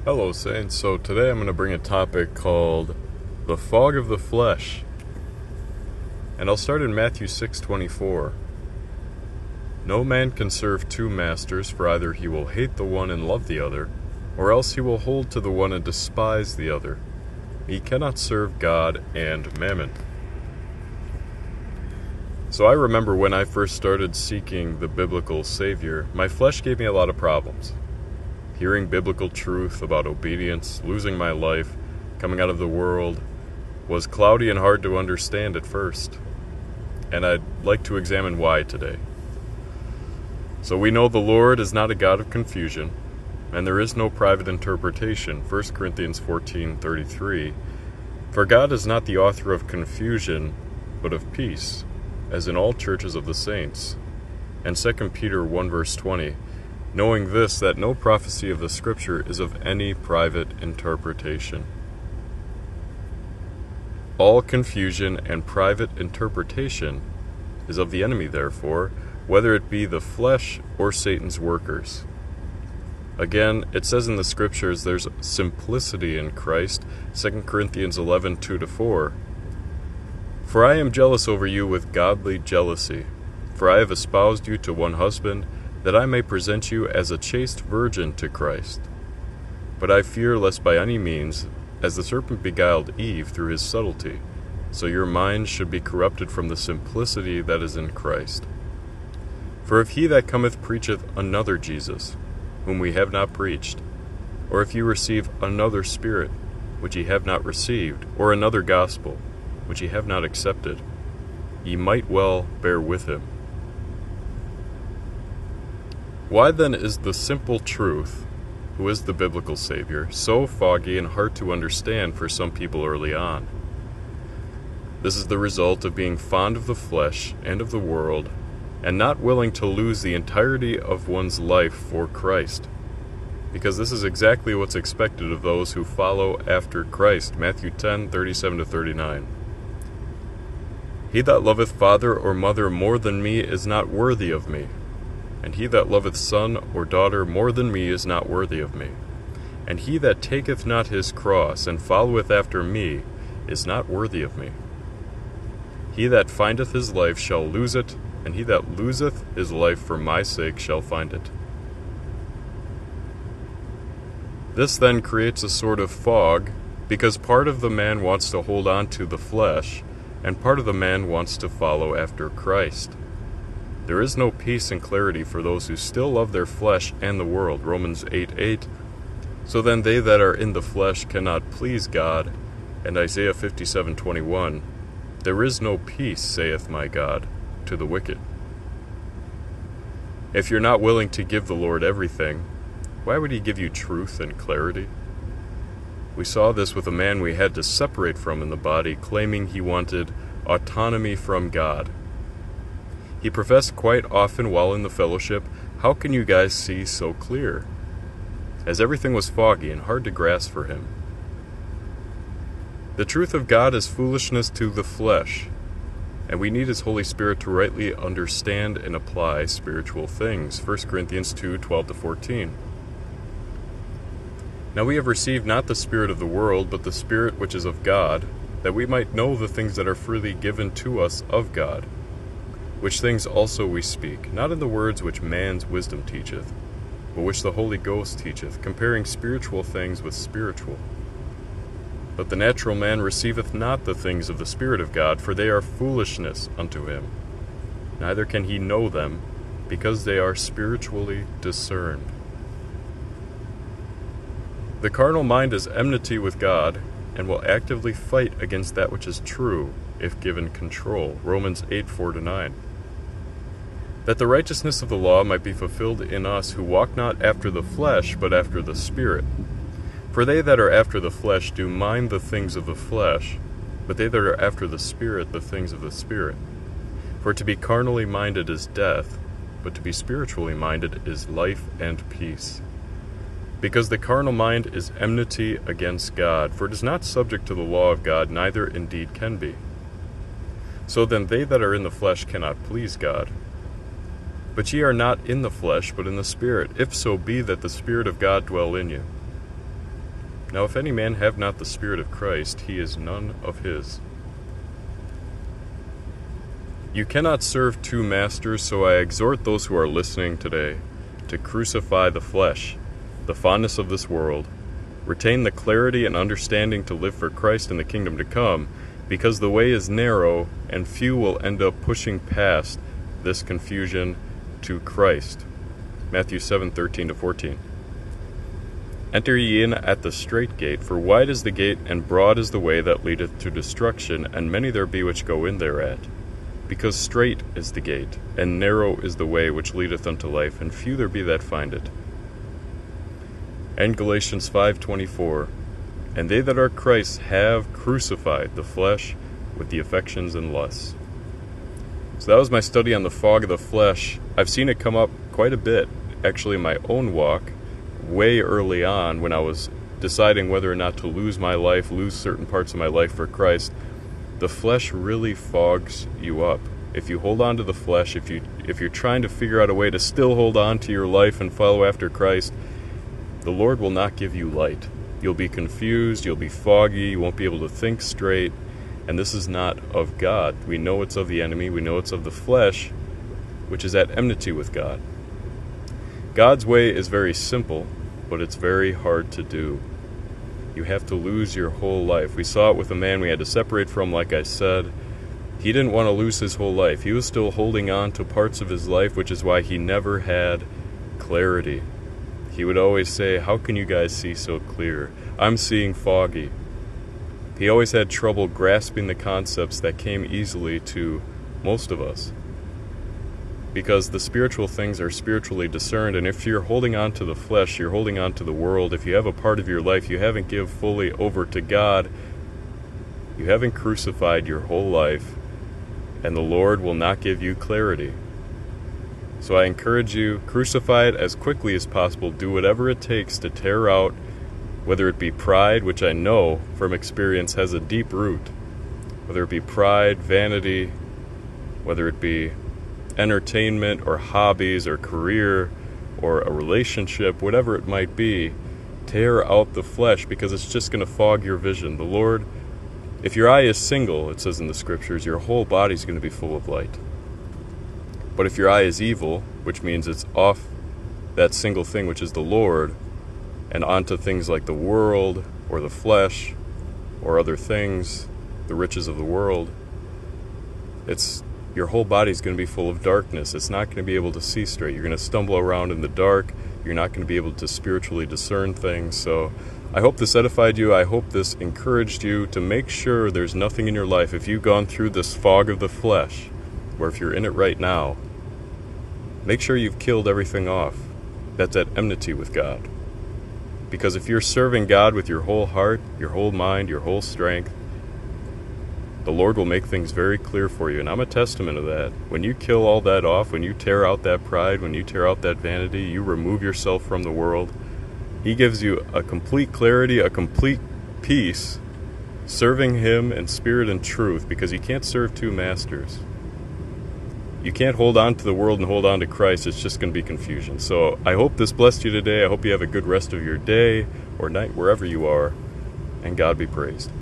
Hello, Saints. So today I'm going to bring a topic called the fog of the flesh. And I'll start in Matthew 6:24. No man can serve two masters, for either he will hate the one and love the other, or else he will hold to the one and despise the other. He cannot serve God and mammon. So I remember when I first started seeking the biblical Savior, my flesh gave me a lot of problems. Hearing biblical truth about obedience, losing my life, coming out of the world, was cloudy and hard to understand at first. And I'd like to examine why today. So we know the Lord is not a God of confusion, and there is no private interpretation, 1 Corinthians 14:33. For God is not the author of confusion, but of peace, as in all churches of the saints. And 2 Peter 1 verse 20, knowing this, that no prophecy of the Scripture is of any private interpretation. All confusion and private interpretation is of the enemy, therefore, whether it be the flesh or Satan's workers. Again, it says in the Scriptures there's simplicity in Christ, 2 Corinthians 11:2-4. For I am jealous over you with godly jealousy, for I have espoused you to one husband, that I may present you as a chaste virgin to Christ. But I fear lest by any means, as the serpent beguiled Eve through his subtlety, so your minds should be corrupted from the simplicity that is in Christ. For if he that cometh preacheth another Jesus, whom we have not preached, or if you receive another Spirit, which ye have not received, or another gospel, which ye have not accepted, ye might well bear with him. Why then is the simple truth, who is the biblical Savior, so foggy and hard to understand for some people early on? This is the result of being fond of the flesh and of the world, and not willing to lose the entirety of one's life for Christ. Because this is exactly what's expected of those who follow after Christ. Matthew 10:37-39. He that loveth father or mother more than me is not worthy of me. And he that loveth son or daughter more than me is not worthy of me. And he that taketh not his cross, and followeth after me, is not worthy of me. He that findeth his life shall lose it, and he that loseth his life for my sake shall find it. This then creates a sort of fog, because part of the man wants to hold on to the flesh, and part of the man wants to follow after Christ. There is no peace and clarity for those who still love their flesh and the world. Romans 8:8. So then they that are in the flesh cannot please God. And Isaiah 57:21. There is no peace, saith my God, to the wicked. If you're not willing to give the Lord everything, why would he give you truth and clarity? We saw this with a man we had to separate from in the body, claiming he wanted autonomy from God. He professed quite often while in the fellowship, "How can you guys see so clear?" As everything was foggy and hard to grasp for him. The truth of God is foolishness to the flesh, and we need his Holy Spirit to rightly understand and apply spiritual things. 1 Corinthians 2:12-14. Now we have received not the spirit of the world, but the Spirit which is of God, that we might know the things that are freely given to us of God. Which things also we speak, not in the words which man's wisdom teacheth, but which the Holy Ghost teacheth, comparing spiritual things with spiritual. But the natural man receiveth not the things of the Spirit of God, for they are foolishness unto him. Neither can he know them, because they are spiritually discerned. The carnal mind is enmity with God, and will actively fight against that which is true, if given control. Romans 8:4-9. That the righteousness of the law might be fulfilled in us who walk not after the flesh, but after the Spirit. For they that are after the flesh do mind the things of the flesh, but they that are after the Spirit the things of the Spirit. For to be carnally minded is death, but to be spiritually minded is life and peace. Because the carnal mind is enmity against God, for it is not subject to the law of God, neither indeed can be. So then they that are in the flesh cannot please God. But ye are not in the flesh, but in the Spirit, if so be that the Spirit of God dwell in you. Now if any man have not the Spirit of Christ, he is none of his. You cannot serve two masters, so I exhort those who are listening today to crucify the flesh, the fondness of this world, retain the clarity and understanding to live for Christ in the kingdom to come, because the way is narrow, and few will end up pushing past this confusion to Christ. Matthew 7:13-14. Enter ye in at the strait gate, for wide is the gate, and broad is the way that leadeth to destruction, and many there be which go in thereat. Because strait is the gate, and narrow is the way which leadeth unto life, and few there be that find it. And Galatians 5:24, and they that are Christ's have crucified the flesh with the affections and lusts. So that was my study on the fog of the flesh. I've seen it come up quite a bit, actually in my own walk, way early on when I was deciding whether or not to lose my life, lose certain parts of my life for Christ. The flesh really fogs you up. If you hold on to the flesh, if you're trying to figure out a way to still hold on to your life and follow after Christ, the Lord will not give you light. You'll be confused, you'll be foggy, you won't be able to think straight, and this is not of God. We know it's of the enemy, we know it's of the flesh, which is at enmity with God. God's way is very simple, but it's very hard to do. You have to lose your whole life. We saw it with a man we had to separate from, like I said. He didn't want to lose his whole life. He was still holding on to parts of his life, which is why he never had clarity. He would always say, how can you guys see so clear? I'm seeing foggy. He always had trouble grasping the concepts that came easily to most of us. Because the spiritual things are spiritually discerned, and if you're holding on to the flesh, you're holding on to the world. If you have a part of your life you haven't given fully over to God, you haven't crucified your whole life, and the Lord will not give you clarity. So I encourage you, crucify it as quickly as possible. Do whatever it takes to tear out, whether it be pride, which I know from experience has a deep root, whether it be pride, vanity, whether it be entertainment or hobbies or career or a relationship, whatever it might be, tear out the flesh, because it's just going to fog your vision. The Lord, if your eye is single, it says in the scriptures, your whole body is going to be full of light. But if your eye is evil, which means it's off that single thing, which is the Lord, and onto things like the world or the flesh or other things, the riches of the world, your whole body is going to be full of darkness. It's not going to be able to see straight. You're going to stumble around in the dark. You're not going to be able to spiritually discern things. So I hope this edified you. I hope this encouraged you to make sure there's nothing in your life. If you've gone through this fog of the flesh, or if you're in it right now, make sure you've killed everything off that's at enmity with God. Because if you're serving God with your whole heart, your whole mind, your whole strength, the Lord will make things very clear for you. And I'm a testament of that. When you kill all that off, when you tear out that pride, when you tear out that vanity, you remove yourself from the world, He gives you a complete clarity, a complete peace, serving Him in spirit and truth, because you can't serve two masters. You can't hold on to the world and hold on to Christ. It's just going to be confusion. So I hope this blessed you today. I hope you have a good rest of your day or night, wherever you are, and God be praised.